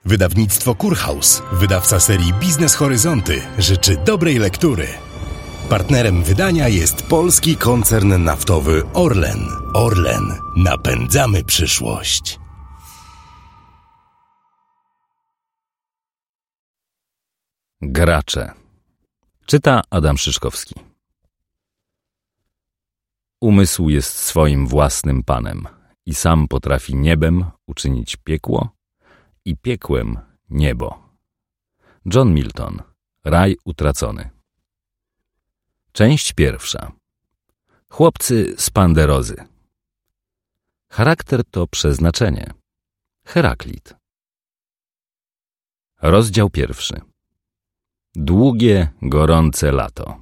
Wydawnictwo Kurhaus, wydawca serii Biznes Horyzonty, życzy dobrej lektury. Partnerem wydania jest polski koncern naftowy Orlen. Orlen. Napędzamy przyszłość. Gracze. Czyta Adam Szyszkowski. Umysł jest swoim własnym panem i sam potrafi niebem uczynić piekło i piekłem niebo. John Milton. Raj utracony. Część pierwsza. Chłopcy z Panderozy. Charakter to przeznaczenie. Heraklit. Rozdział pierwszy. Długie, gorące lato.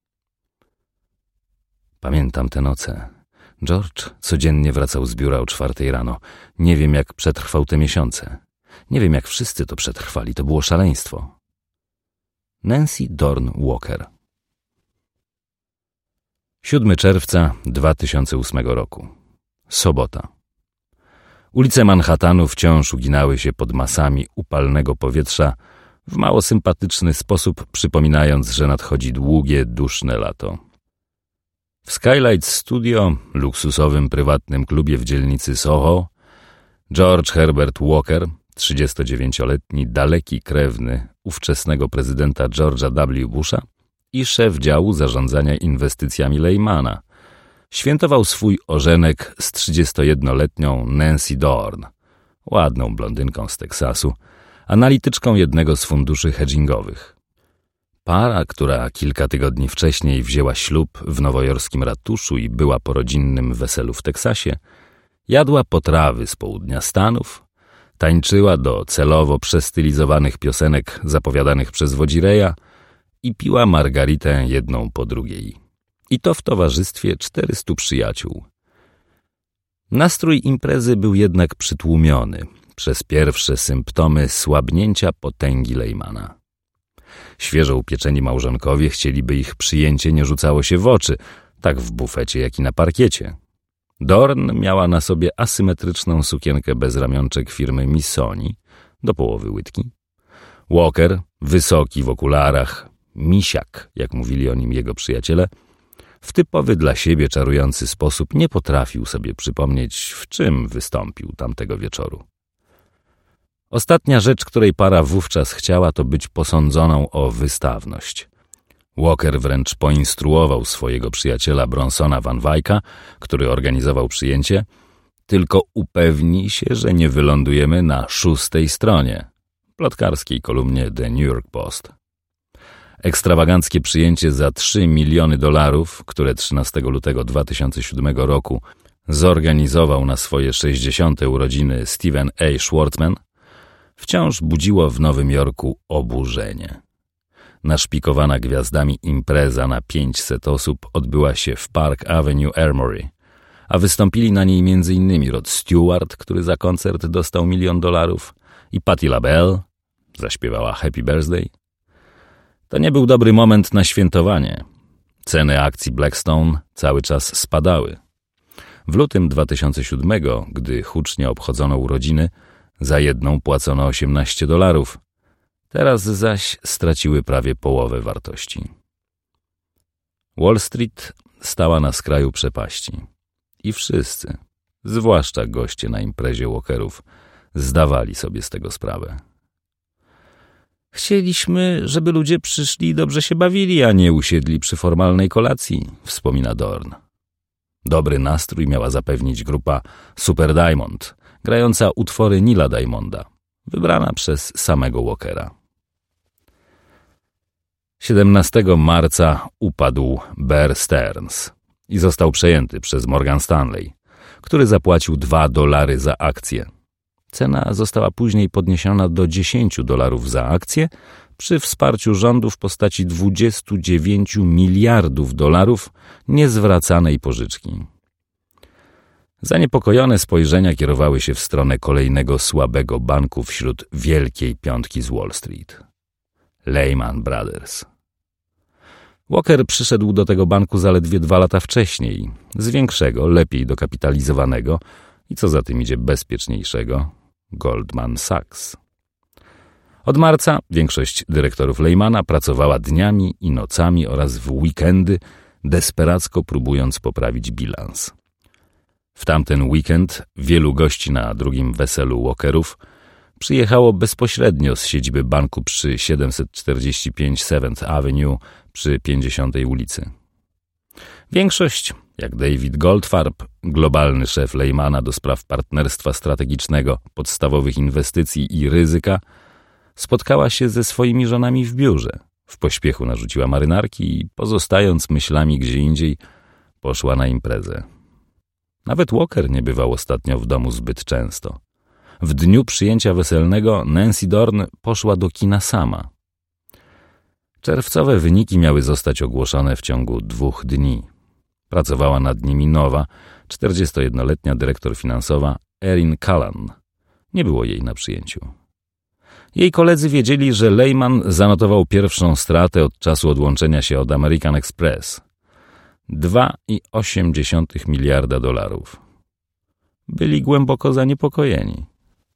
Pamiętam te noce. George codziennie wracał z biura o 4 rano. Nie wiem, jak przetrwał te miesiące. Nie wiem, jak wszyscy to przetrwali. To było szaleństwo. Nancy Dorn Walker. 7 czerwca 2008 roku. Sobota. Ulice Manhattanu wciąż uginały się pod masami upalnego powietrza w mało sympatyczny sposób, przypominając, że nadchodzi długie, duszne lato. W Skylight Studio, luksusowym prywatnym klubie w dzielnicy Soho, George Herbert Walker, 39-letni, daleki krewny ówczesnego prezydenta George'a W. Busha i szef działu zarządzania inwestycjami Leymana, świętował swój ożenek z 31-letnią Nancy Dorn, ładną blondynką z Teksasu, analityczką jednego z funduszy hedgingowych. Para, która kilka tygodni wcześniej wzięła ślub w nowojorskim ratuszu i była po rodzinnym weselu w Teksasie, jadła potrawy z południa Stanów, tańczyła do celowo przestylizowanych piosenek zapowiadanych przez wodzireja i piła margaritę jedną po drugiej. I to w towarzystwie 400 przyjaciół. Nastrój imprezy był jednak przytłumiony przez pierwsze symptomy słabnięcia potęgi Leymana. Świeżo upieczeni małżonkowie chcieli, by ich przyjęcie nie rzucało się w oczy, tak w bufecie, jak i na parkiecie. Dorn miała na sobie asymetryczną sukienkę bez ramionczek firmy Missoni, do połowy łydki. Walker, wysoki w okularach, misiak, jak mówili o nim jego przyjaciele, w typowy dla siebie czarujący sposób nie potrafił sobie przypomnieć, w czym wystąpił tamtego wieczoru. Ostatnia rzecz, której para wówczas chciała, to być posądzoną o wystawność. Walker wręcz poinstruował swojego przyjaciela Bronsona Van Wycka, który organizował przyjęcie: tylko upewnij się, że nie wylądujemy na 6. stronie plotkarskiej kolumnie The New York Post. Ekstrawaganckie przyjęcie za $3 miliony, które 13 lutego 2007 roku zorganizował na swoje 60. urodziny Stephen A. Schwartzman, wciąż budziło w Nowym Jorku oburzenie. Naszpikowana gwiazdami impreza na 500 osób odbyła się w Park Avenue Armory, a wystąpili na niej m.in. Rod Stewart, który za koncert dostał $1 milion, i Patti LaBelle zaśpiewała Happy Birthday. To nie był dobry moment na świętowanie. Ceny akcji Blackstone cały czas spadały. W lutym 2007, gdy hucznie obchodzono urodziny, za jedną płacono $18. Teraz zaś straciły prawie połowę wartości. Wall Street stała na skraju przepaści. I wszyscy, zwłaszcza goście na imprezie Walkerów, zdawali sobie z tego sprawę. Chcieliśmy, żeby ludzie przyszli i dobrze się bawili, a nie usiedli przy formalnej kolacji, wspomina Dorn. Dobry nastrój miała zapewnić grupa Super Diamond, grająca utwory Nila Diamonda, wybrana przez samego Walkera. 17 marca upadł Bear Stearns i został przejęty przez Morgan Stanley, który zapłacił $2 za akcję. Cena została później podniesiona do $10 za akcję przy wsparciu rządu w postaci $29 miliardów niezwracanej pożyczki. Zaniepokojone spojrzenia kierowały się w stronę kolejnego słabego banku wśród wielkiej piątki z Wall Street. Lehman Brothers. Walker przyszedł do tego banku zaledwie 2 lata wcześniej, z większego, lepiej dokapitalizowanego i co za tym idzie bezpieczniejszego Goldman Sachs. Od marca większość dyrektorów Lehmana pracowała dniami i nocami oraz w weekendy, desperacko próbując poprawić bilans. W tamten weekend wielu gości na drugim weselu Walkerów przyjechało bezpośrednio z siedziby banku przy 745 7th Avenue przy 50. ulicy. Większość, jak David Goldfarb, globalny szef Lehmana do spraw partnerstwa strategicznego, podstawowych inwestycji i ryzyka, spotkała się ze swoimi żonami w biurze. W pośpiechu narzuciła marynarki i, pozostając myślami gdzie indziej, poszła na imprezę. Nawet Walker nie bywał ostatnio w domu zbyt często. W dniu przyjęcia weselnego Nancy Dorn poszła do kina sama. Czerwcowe wyniki miały zostać ogłoszone w ciągu 2 dni. Pracowała nad nimi nowa, 41-letnia dyrektor finansowa Erin Callan. Nie było jej na przyjęciu. Jej koledzy wiedzieli, że Lehman zanotował pierwszą stratę od czasu odłączenia się od American Express. $2,8 miliarda. Byli głęboko zaniepokojeni.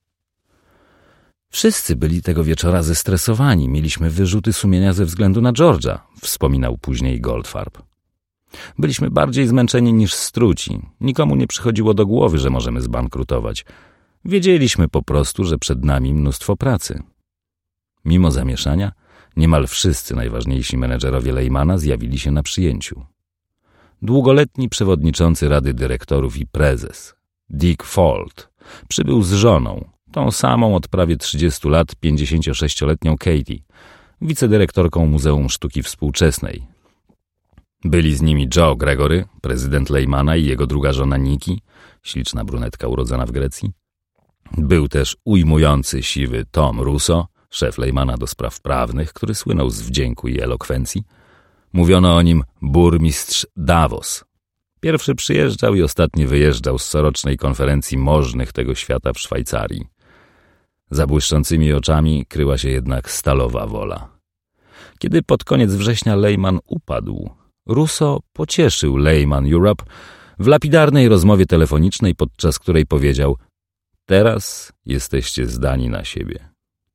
Wszyscy byli tego wieczora zestresowani. Mieliśmy wyrzuty sumienia ze względu na George'a, wspominał później Goldfarb. Byliśmy bardziej zmęczeni niż struci. Nikomu nie przychodziło do głowy, że możemy zbankrutować. Wiedzieliśmy po prostu, że przed nami mnóstwo pracy. Mimo zamieszania, niemal wszyscy najważniejsi menedżerowie Lehmana zjawili się na przyjęciu. Długoletni przewodniczący Rady Dyrektorów i prezes, Dick Fuld, przybył z żoną, tą samą od prawie 30 lat 56-letnią Katie, wicedyrektorką Muzeum Sztuki Współczesnej. Byli z nimi Joe Gregory, prezydent Lehmana, i jego druga żona Nikki, śliczna brunetka urodzona w Grecji. Był też ujmujący siwy Tom Russo, szef Lehmana do spraw prawnych, który słynął z wdzięku i elokwencji. Mówiono o nim burmistrz Davos. Pierwszy przyjeżdżał i ostatni wyjeżdżał z corocznej konferencji możnych tego świata w Szwajcarii. Za błyszczącymi oczami kryła się jednak stalowa wola. Kiedy pod koniec września Lehman upadł, Russo pocieszył Lehman Europe w lapidarnej rozmowie telefonicznej, podczas której powiedział: teraz jesteście zdani na siebie.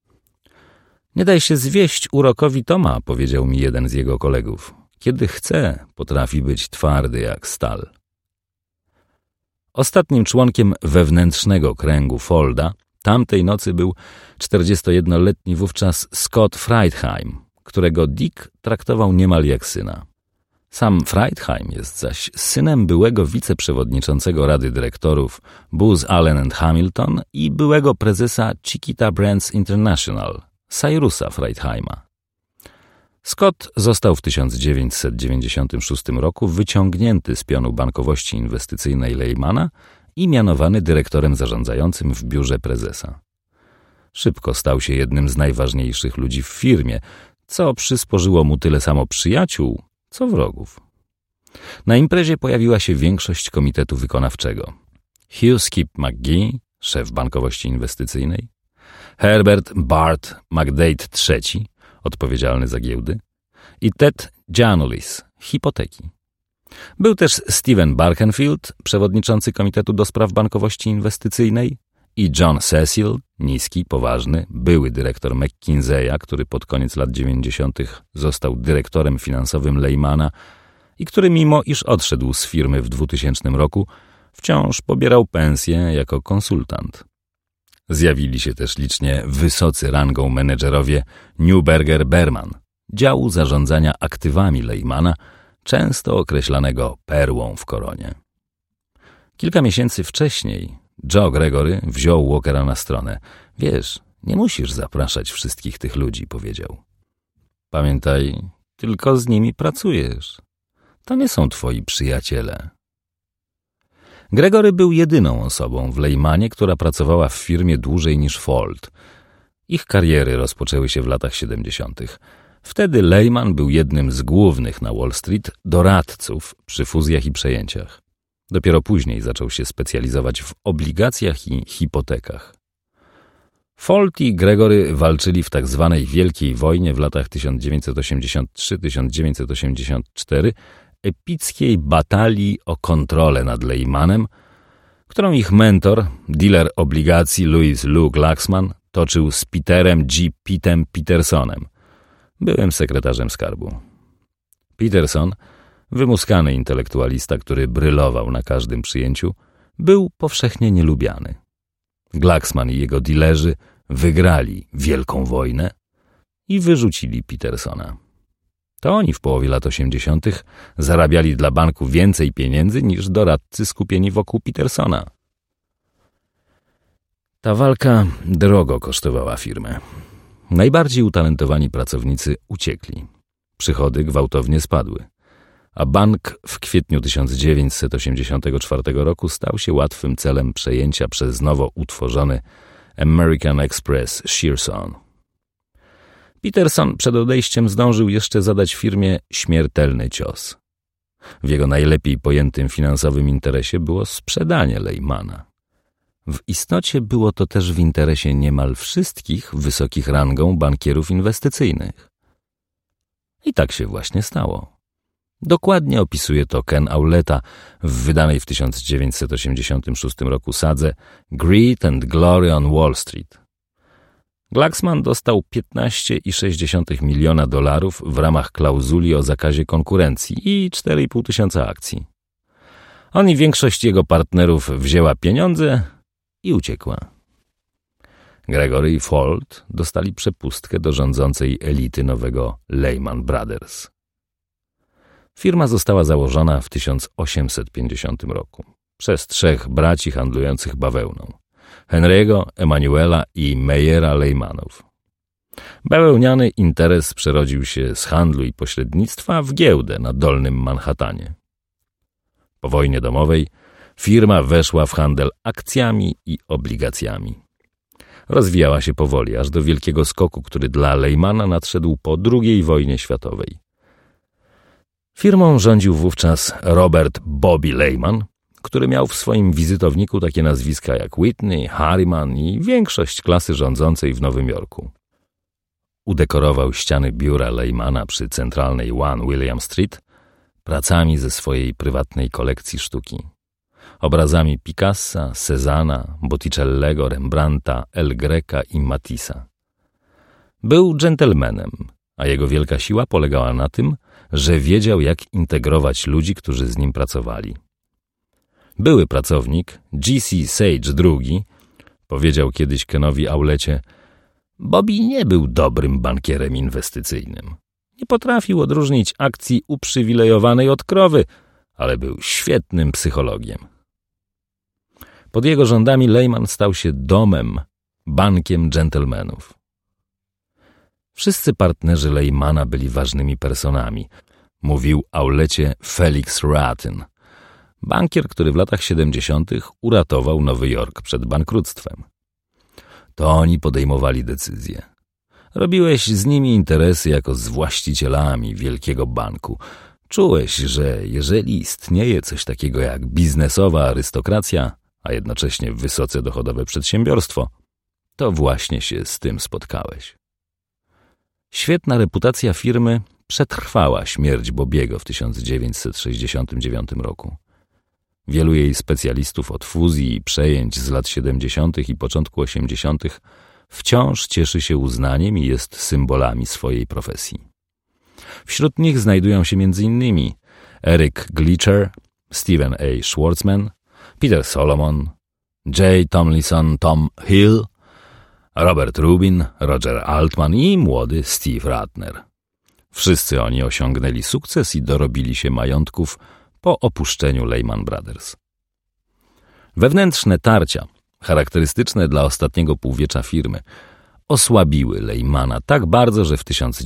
Nie daj się zwieść urokowi Toma, powiedział mi jeden z jego kolegów. Kiedy chce, potrafi być twardy jak stal. Ostatnim członkiem wewnętrznego kręgu Fulda tamtej nocy był 41-letni wówczas Scott Friedheim, którego Dick traktował niemal jak syna. Sam Friedheim jest zaś synem byłego wiceprzewodniczącego Rady Dyrektorów Booz Allen & Hamilton i byłego prezesa Chiquita Brands International, Cyrusa Friedheima. Scott został w 1996 roku wyciągnięty z pionu bankowości inwestycyjnej Lehmana i mianowany dyrektorem zarządzającym w biurze prezesa. Szybko stał się jednym z najważniejszych ludzi w firmie, co przysporzyło mu tyle samo przyjaciół, co wrogów. Na imprezie pojawiła się większość komitetu wykonawczego. Hugh Skip McGee, szef bankowości inwestycyjnej, Herbert Bart McDade III, odpowiedzialny za giełdy, i Ted Giannoulis, hipoteki. Był też Steven Barkenfield, przewodniczący Komitetu do Spraw Bankowości Inwestycyjnej, i John Cecil, niski, poważny, były dyrektor McKinseya, który pod koniec lat 90. został dyrektorem finansowym Lehmana i który, mimo iż odszedł z firmy w 2000 roku, wciąż pobierał pensję jako konsultant. Zjawili się też licznie wysocy rangą menedżerowie Neuberger Berman, działu zarządzania aktywami Lehmana, często określanego perłą w koronie. Kilka miesięcy wcześniej Joe Gregory wziął Walkera na stronę. Wiesz, nie musisz zapraszać wszystkich tych ludzi, powiedział. Pamiętaj, tylko z nimi pracujesz. To nie są twoi przyjaciele. Gregory był jedyną osobą w Lehmanie, która pracowała w firmie dłużej niż Fuld. Ich kariery rozpoczęły się w latach 70. Wtedy Lehman był jednym z głównych na Wall Street doradców przy fuzjach i przejęciach. Dopiero później zaczął się specjalizować w obligacjach i hipotekach. Fuld i Gregory walczyli w tak zwanej Wielkiej Wojnie w latach 1983-1984, epickiej batalii o kontrolę nad Lehmanem, którą ich mentor, dealer obligacji Louis Lou Glucksmann, toczył z Peterem G. Pitem Petersonem, byłym sekretarzem skarbu. Peterson, wymuskany intelektualista, który brylował na każdym przyjęciu, był powszechnie nielubiany. Glucksmann i jego dilerzy wygrali wielką wojnę i wyrzucili Petersona. To oni w połowie lat 80. zarabiali dla banku więcej pieniędzy niż doradcy skupieni wokół Petersona. Ta walka drogo kosztowała firmę. Najbardziej utalentowani pracownicy uciekli. Przychody gwałtownie spadły, a bank w kwietniu 1984 roku stał się łatwym celem przejęcia przez nowo utworzony American Express Shearson. Peterson przed odejściem zdążył jeszcze zadać firmie śmiertelny cios. W jego najlepiej pojętym finansowym interesie było sprzedanie Leymana. W istocie było to też w interesie niemal wszystkich wysokich rangą bankierów inwestycyjnych. I tak się właśnie stało. Dokładnie opisuje to Ken Auletta w wydanej w 1986 roku sadze Greed and Glory on Wall Street. Glucksmann dostał $15,6 miliona w ramach klauzuli o zakazie konkurencji i 4,5 tysiąca akcji. On i większość jego partnerów wzięła pieniądze i uciekła. Gregory i Ford dostali przepustkę do rządzącej elity nowego Lehman Brothers. Firma została założona w 1850 roku przez 3 braci handlujących bawełną: Henry'ego, Emanuela i Meyera Lehmanów. Bawełniany interes przerodził się z handlu i pośrednictwa w giełdę na Dolnym Manhattanie. Po wojnie domowej firma weszła w handel akcjami i obligacjami. Rozwijała się powoli, aż do wielkiego skoku, który dla Lehmana nadszedł po II wojnie światowej. Firmą rządził wówczas Robert Bobby Lehman, który miał w swoim wizytowniku takie nazwiska jak Whitney, Harriman i większość klasy rządzącej w Nowym Jorku. Udekorował ściany biura Lehmana przy centralnej One William Street pracami ze swojej prywatnej kolekcji sztuki. Obrazami Picassa, Cezanna, Botticellego, Rembrandta, El Greca i Matissa. Był dżentelmenem, a jego wielka siła polegała na tym, że wiedział, jak integrować ludzi, którzy z nim pracowali. Były pracownik, G.C. Sage II, powiedział kiedyś Kenowi Auletcie: Bobby nie był dobrym bankierem inwestycyjnym. Nie potrafił odróżnić akcji uprzywilejowanej od krowy, ale był świetnym psychologiem. Pod jego rządami Lehman stał się domem, bankiem dżentelmenów. Wszyscy partnerzy Lehmana byli ważnymi personami, mówił Auletcie Felix Ratin, bankier, który w latach 70. uratował Nowy Jork przed bankructwem. To oni podejmowali decyzje. Robiłeś z nimi interesy jako z właścicielami wielkiego banku. Czułeś, że jeżeli istnieje coś takiego jak biznesowa arystokracja, a jednocześnie wysoce dochodowe przedsiębiorstwo, to właśnie się z tym spotkałeś. Świetna reputacja firmy przetrwała śmierć Bobiego w 1969 roku. Wielu jej specjalistów od fuzji i przejęć z lat 70. i początku 80. wciąż cieszy się uznaniem i jest symbolami swojej profesji. Wśród nich znajdują się m.in. Eric Gleacher, Stephen A. Schwartzman, Peter Solomon, J. Tomlinson Tom Hill, Robert Rubin, Roger Altman i młody Steve Ratner. Wszyscy oni osiągnęli sukces i dorobili się majątków po opuszczeniu Lehman Brothers. Wewnętrzne tarcia, charakterystyczne dla ostatniego półwiecza firmy, osłabiły Lehmana tak bardzo, że w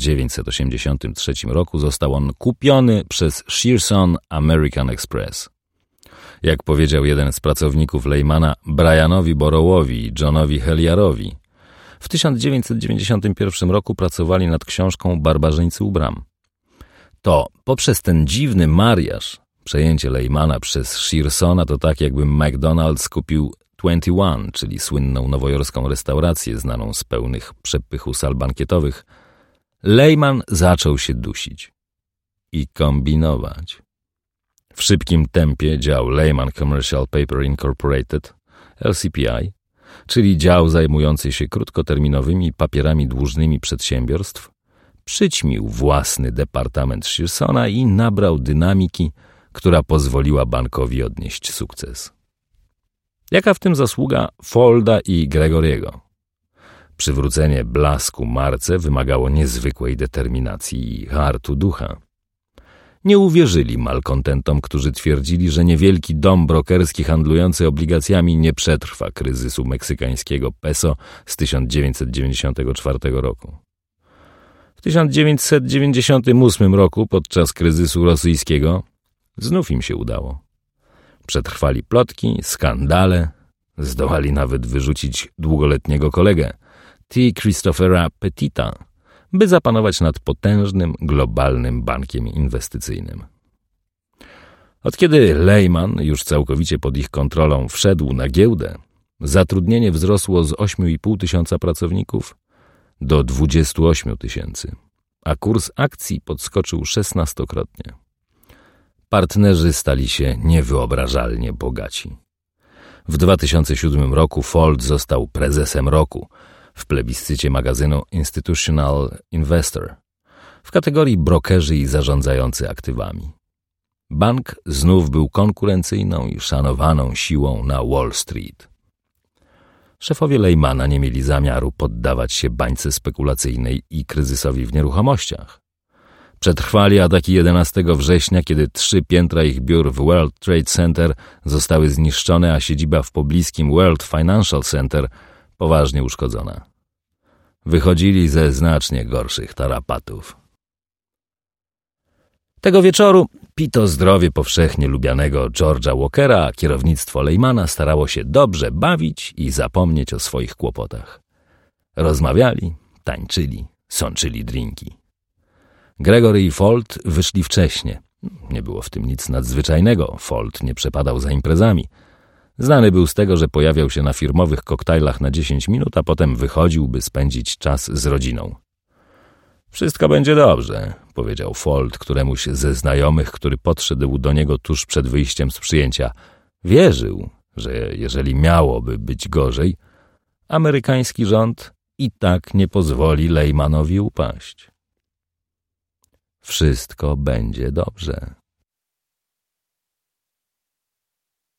1983 roku został on kupiony przez Shearson American Express. Jak powiedział jeden z pracowników Lehmana Brianowi Borowowi i Johnowi Hellyarowi, w 1991 roku pracowali nad książką Barbarzyńcy u bram. To poprzez ten dziwny mariaż przejęcie Lehmana przez Shearsona to tak, jakby McDonald's kupił 21, czyli słynną nowojorską restaurację znaną z pełnych przepychu sal bankietowych. Lehman zaczął się dusić i kombinować. W szybkim tempie dział Lehman Commercial Paper Incorporated, LCPI, czyli dział zajmujący się krótkoterminowymi papierami dłużnymi przedsiębiorstw, przyćmił własny departament Shearsona i nabrał dynamiki, która pozwoliła bankowi odnieść sukces. Jaka w tym zasługa Faulda i Gregory'ego? Przywrócenie blasku marce wymagało niezwykłej determinacji i hartu ducha. Nie uwierzyli malkontentom, którzy twierdzili, że niewielki dom brokerski handlujący obligacjami nie przetrwa kryzysu meksykańskiego peso z 1994 roku. W 1998 roku, podczas kryzysu rosyjskiego, znów im się udało. Przetrwali plotki, skandale, zdołali nawet wyrzucić długoletniego kolegę, T. Christophera Petita, by zapanować nad potężnym, globalnym bankiem inwestycyjnym. Od kiedy Lehman, już całkowicie pod ich kontrolą, wszedł na giełdę, zatrudnienie wzrosło z 8,5 tysiąca pracowników do 28 tysięcy, a kurs akcji podskoczył 16-krotnie. Partnerzy stali się niewyobrażalnie bogaci. W 2007 roku Fauld został prezesem roku w plebiscycie magazynu Institutional Investor w kategorii brokerzy i zarządzający aktywami. Bank znów był konkurencyjną i szanowaną siłą na Wall Street. Szefowie Lehmana nie mieli zamiaru poddawać się bańce spekulacyjnej i kryzysowi w nieruchomościach. Przetrwali ataki 11 września, kiedy 3 piętra ich biur w World Trade Center zostały zniszczone, a siedziba w pobliskim World Financial Center poważnie uszkodzona. Wychodzili ze znacznie gorszych tarapatów. Tego wieczoru pito zdrowie powszechnie lubianego George'a Walkera, a kierownictwo Lehmana starało się dobrze bawić i zapomnieć o swoich kłopotach. Rozmawiali, tańczyli, sączyli drinki. Gregory i Fauld wyszli wcześnie. Nie było w tym nic nadzwyczajnego. Fauld nie przepadał za imprezami. Znany był z tego, że pojawiał się na firmowych koktajlach na 10 minut, a potem wychodził, by spędzić czas z rodziną. Wszystko będzie dobrze, powiedział Fauld któremuś ze znajomych, który podszedł do niego tuż przed wyjściem z przyjęcia. Wierzył, że jeżeli miałoby być gorzej, amerykański rząd i tak nie pozwoli Lehmanowi upaść. Wszystko będzie dobrze.